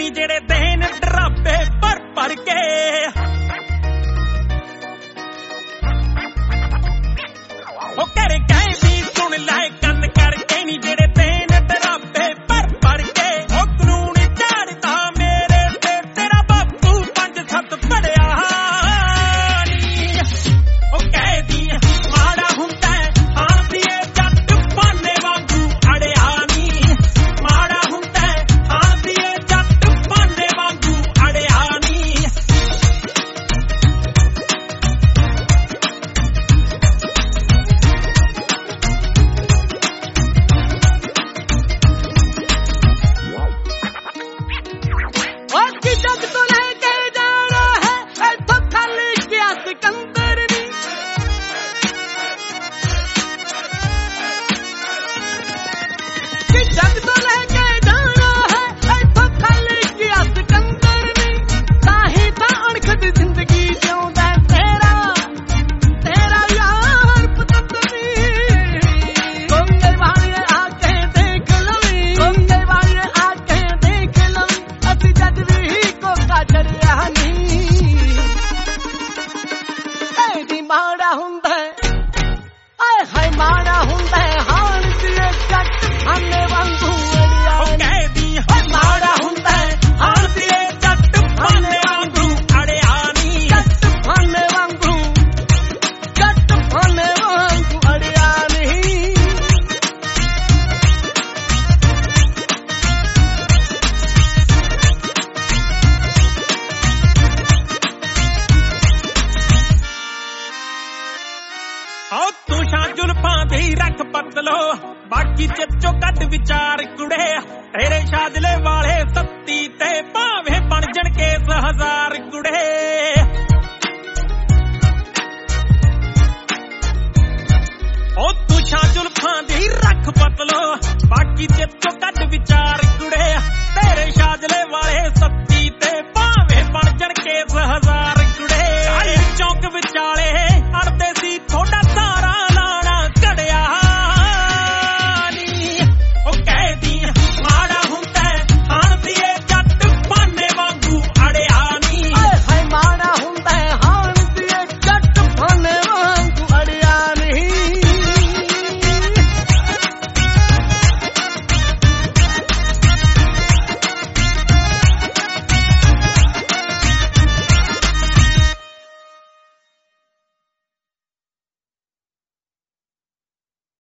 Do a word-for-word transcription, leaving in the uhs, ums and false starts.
ਨੀ ਜਿਹੜੇ ਦੇਣ ਡਰਾਬੇ ਭਰ ਭਰ ਕੇ ਉਹ ਕਰ ਕਹਿੰਦੀ ਸੁਣ ਲੈ ਕੰਨ ਕਰਕੇ ਨੀ ਜਿਹੜੇ ਦੇਣ ਡਰਾਬੇ ਭਰ ਭਰ ਕੇ ਉਹ ਕਾਨੂੰਨ ਝਾੜਦਾ ਮੇਰੇ ਤੇ ਤੇਰਾ ਬਾਪੂ ਪੰਜ ਸੱਤ ਪੜਿਆ ਨੀ ਉਹ ਕਹਿਦੀ ਮਾੜਾ ਹੁੰਦਾ ਆਂਦੀ ਏ ਜੱਟ ਪਾਨੇ ਵਾਂਗੂ ਅੜਿਆ ਨੀ ਮਾੜਾ ਹੁੰਦਾ ਆਂਦੀ ਏ ਜੱਟ ਪਾਨੇ ਵਾਂਗੂ ਅੜਿਆ ਨੀ ਉਹ ਕੀ ਜੱਗ ਤੋਂ ਲੈ ਕੇ ਜਾਣਾ ਹੈ ਇੱਥੋਂ ਖਾਲੀ ਗਿਆ ਸਿਕੰਦਰ ਨੀ ਕਿ ਜੱਗ ਤੋਂ ਲੈ ਕੇ ਜਾਣਾ ਹੈ ਇੱਥੋਂ ਖਾਲੀ ਗਿਆ ਸਿਕੰਦਰ ਨੀ ਤਾਂ ਹੀ ਤਾਂ ਅਣਖਟ ਜ਼ਿੰਦਗੀ ਜਿਉਂਦਾ ਤੇਰਾ ਤੇਰਾ ਯਾਰ ਪਤੰਦਰ ਨੀ ਗੰਗੇ ਵਾਲੀਏ ਆ ਕੇ ਦੇਖ ਲਵੀਂ ਗੰਗੇ ਵਾਲੀਏ ਆ ਕੇ ਦੇਖ ਲਵੀਂ ਅਸੀਂ ਜਦ ਵੀ ਕੋਕਾ ਚੜਿਆ ਨੀ ਐਡੀ ਮਾੜਾ ਹੁੰਦਾ ਆਏ ਹਾਏ ਮਾੜਾ ਹੁੰਦਾ ਹਾਣ ਦੀ ਜੱਟ ਆਨੇ ਵਾਂਗੂ ਅੜਿਆ ਉਹ ਕਹਿਦੀ ਮਾੜਾ ਹੁੰਦਾ ਆਂਦੀ ਏ ਜੱਟ ਪਾਨੇ ਵਾਂਗੂ ਅੜਿਆ ਨੀ ਜੱਟ ਆਨੇ ਵਾਂਗੂ ਜੱਟ ਆਨੇ ਵਾਂਗੂ ਅੜਿਆ ਨੀ ਆਓ ਤੂੰ ਸ਼ਾਂ ਜ਼ੁਲਫਾਂ ਦੀ ਰੱਖ ਪਤਲੋ ਬਾਕੀ ਚਿੱਚੋ ਕੱਢ ਵਿਚਾਰ ਕੁੜੇ ਤੇਰੇ ਸ਼ਾਦਲੇ ਵਾਲੇ ਸੱਤੀ ਤੇ ਭਾਵੇਂ ਬਣ ਜਣ ਕੇਸ ਹਜ਼ਾਰ ਕੁੜੇ ਉਹ ਤੂੰ ਸ਼ਾਂ ਜ਼ੁਲਫਾਂ ਦੀ ਰੱਖ ਪਤਲੋ ਬਾਕੀ ਚਿੱਚੋ ਕੱਢ ਵਿਚਾਰ